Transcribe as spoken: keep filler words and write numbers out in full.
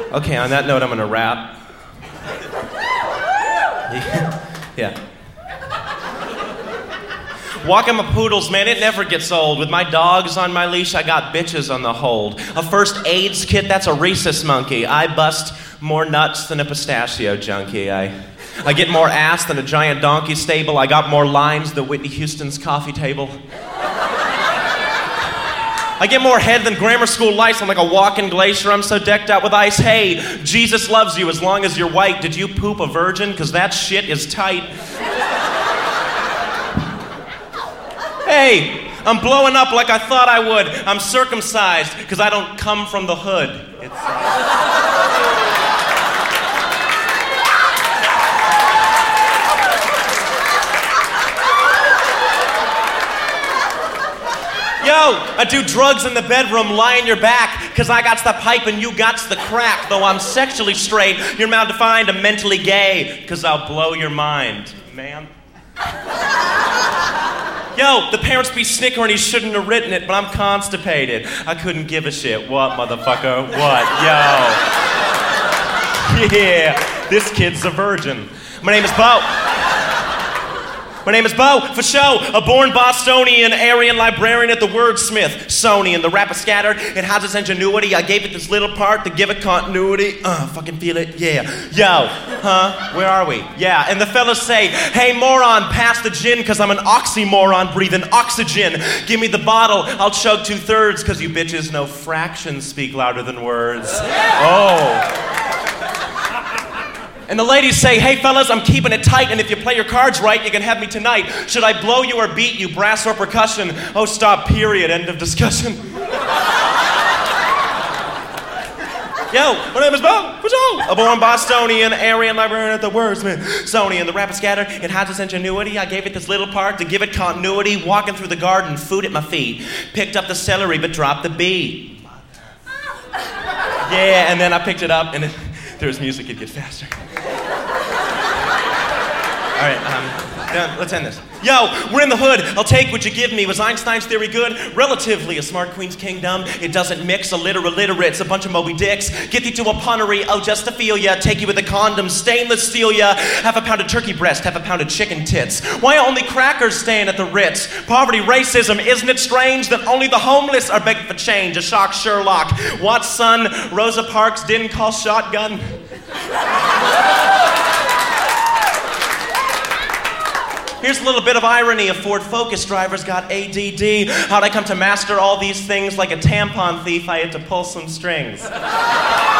Okay, on that note, I'm gonna rap. Yeah. Walking my poodles, man, it never gets old. With my dogs on my leash, I got bitches on the hold. A first AIDS kit, that's a rhesus monkey. I bust more nuts than a pistachio junkie. I, I get more ass than a giant donkey stable. I got more lines than Whitney Houston's coffee table. I get more head than grammar school lice. I'm like a walking glacier. I'm so decked out with ice. Hey, Jesus loves you as long as you're white. Did you poop a virgin? Because that shit is tight. Hey, I'm blowing up like I thought I would. I'm circumcised because I don't come from the hood. It's, uh... Yo, I do drugs in the bedroom, lie in your back, because I got the pipe and you got the crack. Though I'm sexually straight, you're maldefined, I'm mentally gay, because I'll blow your mind, man. Yo, the parents be snickering, he shouldn't have written it, but I'm constipated. I couldn't give a shit. What, motherfucker? What? Yo. Yeah, this kid's a virgin. My name is Bo. My name is Bo, for show, a born Bostonian, Aryan librarian at the Wordsmith, Sony, and the rapper scattered, it has its ingenuity, I gave it this little part to give it continuity, uh, fucking feel it, yeah, yo, huh, where are we, yeah, and the fellas say, hey moron, pass the gin, cause I'm an oxymoron breathing oxygen, give me the bottle, I'll chug two thirds, cause you bitches know fractions speak louder than words, oh. And the ladies say, hey fellas, I'm keeping it tight, and if you play your cards right, you can have me tonight. Should I blow you or beat you, brass or percussion? Oh, stop, period, end of discussion. Yo, my name is Bo, for sure. A born Bostonian, Aryan librarian at the Wordsmith, Sony, and the rapper scatter, it has its ingenuity, I gave it this little part to give it continuity, walking through the garden, food at my feet, picked up the celery but dropped the B. Yeah, and then I picked it up, and it, there's music, it gets faster. All right, um, yeah, let's end this. Yo, we're in the hood. I'll take what you give me. Was Einstein's theory good? Relatively, a smart queen's kingdom. It doesn't mix a litter of literates, a bunch of Moby Dicks. Get you to a punnery, oh, just to feel ya. Take you with a condom, stainless steel ya. Half a pound of turkey breast, half a pound of chicken tits. Why are only crackers staying at the Ritz? Poverty, racism, isn't it strange that only the homeless are begging for change? A shock Sherlock. Watt's son, Rosa Parks didn't call shotgun. Here's a little bit of irony. A Ford Focus driver's got A D D. How'd I come to master all these things? Like a tampon thief, I had to pull some strings.